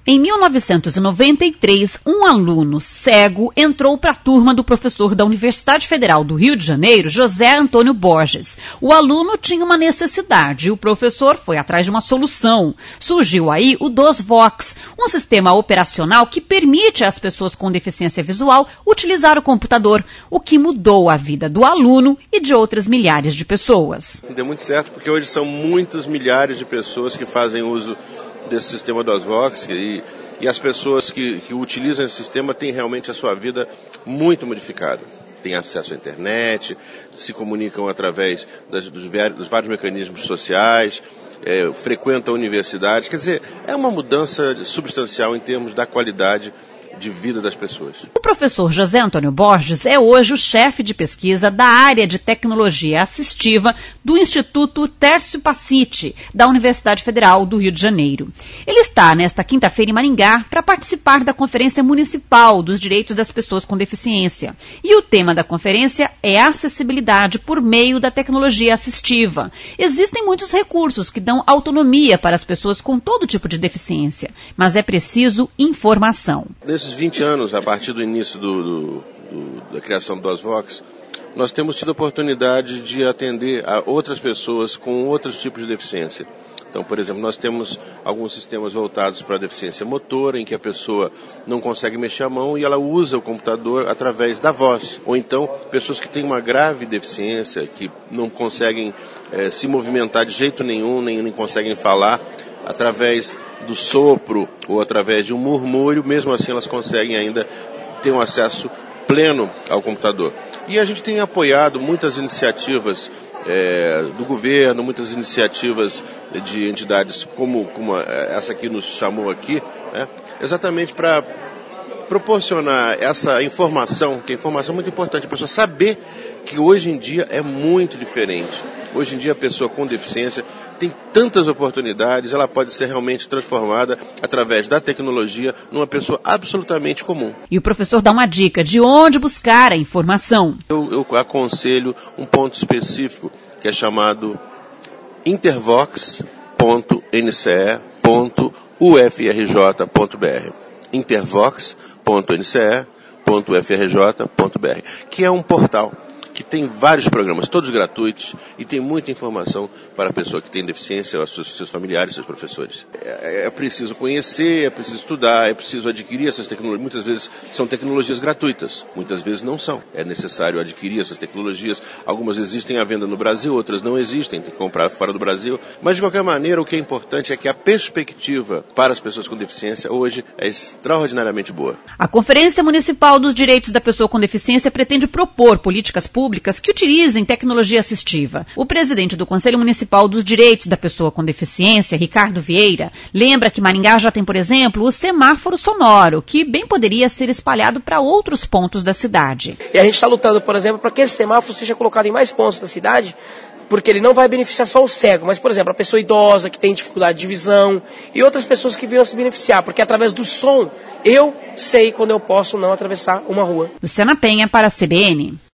Em 1993, um aluno cego entrou para a turma do professor da Universidade Federal do Rio de Janeiro, José Antônio Borges. O aluno tinha uma necessidade e o professor foi atrás de uma solução. Surgiu aí o DOSVox, um sistema operacional que permite às pessoas com deficiência visual utilizar o computador, o que mudou a vida do aluno e de outras milhares de pessoas. Deu muito certo, porque hoje são muitas milhares de pessoas que fazem uso desse sistema DOSVox e as pessoas que utilizam esse sistema têm realmente a sua vida muito modificada. Têm acesso à internet, se comunicam através dos vários mecanismos sociais, frequentam a universidade. Quer dizer, é uma mudança substancial em termos da qualidade de vida das pessoas. O professor José Antônio Borges é hoje o chefe de pesquisa da área de tecnologia assistiva do Instituto Tércio Paciti, da Universidade Federal do Rio de Janeiro. Ele está nesta quinta-feira em Maringá para participar da Conferência Municipal dos Direitos das Pessoas com Deficiência. E o tema da conferência é a acessibilidade por meio da tecnologia assistiva. Existem muitos recursos que dão autonomia para as pessoas com todo tipo de deficiência, mas é preciso informação. Nesses 20 anos, a partir do início da criação do DOSVox, nós temos tido a oportunidade de atender a outras pessoas com outros tipos de deficiência. Então, por exemplo, nós temos alguns sistemas voltados para a deficiência motora, em que a pessoa não consegue mexer a mão e ela usa o computador através da voz. Ou então, pessoas que têm uma grave deficiência, que não conseguem se movimentar de jeito nenhum, nem conseguem falar, através do sopro ou através de um murmúrio, mesmo assim elas conseguem ainda ter um acesso pleno ao computador. E a gente tem apoiado muitas iniciativas do governo, muitas iniciativas de entidades como essa que nos chamou aqui, exatamente para proporcionar essa informação, que é informação muito importante, a pessoa saber que hoje em dia é muito diferente. Hoje em dia a pessoa com deficiência tem tantas oportunidades, ela pode ser realmente transformada através da tecnologia numa pessoa absolutamente comum. E o professor dá uma dica de onde buscar a informação. Eu aconselho um ponto específico que é chamado intervox.nce.ufrj.br. intervox.nce.ufrj.br, que é um portal que tem vários programas, todos gratuitos, e tem muita informação para a pessoa que tem deficiência, seus familiares, seus professores. É preciso conhecer, é preciso estudar, é preciso adquirir essas tecnologias. Muitas vezes são tecnologias gratuitas, muitas vezes não são. É necessário adquirir essas tecnologias. Algumas existem à venda no Brasil, outras não existem, tem que comprar fora do Brasil. Mas, de qualquer maneira, o que é importante é que a perspectiva para as pessoas com deficiência hoje é extraordinariamente boa. A Conferência Municipal dos Direitos da Pessoa com Deficiência pretende propor políticas públicas que utilizem tecnologia assistiva. O presidente do Conselho Municipal dos Direitos da Pessoa com Deficiência, Ricardo Vieira, lembra que Maringá já tem, por exemplo, o semáforo sonoro, que bem poderia ser espalhado para outros pontos da cidade. E a gente está lutando, por exemplo, para que esse semáforo seja colocado em mais pontos da cidade, porque ele não vai beneficiar só o cego, mas, por exemplo, a pessoa idosa que tem dificuldade de visão e outras pessoas que venham se beneficiar, porque através do som eu sei quando eu posso não atravessar uma rua. Luciana Penha para a CBN.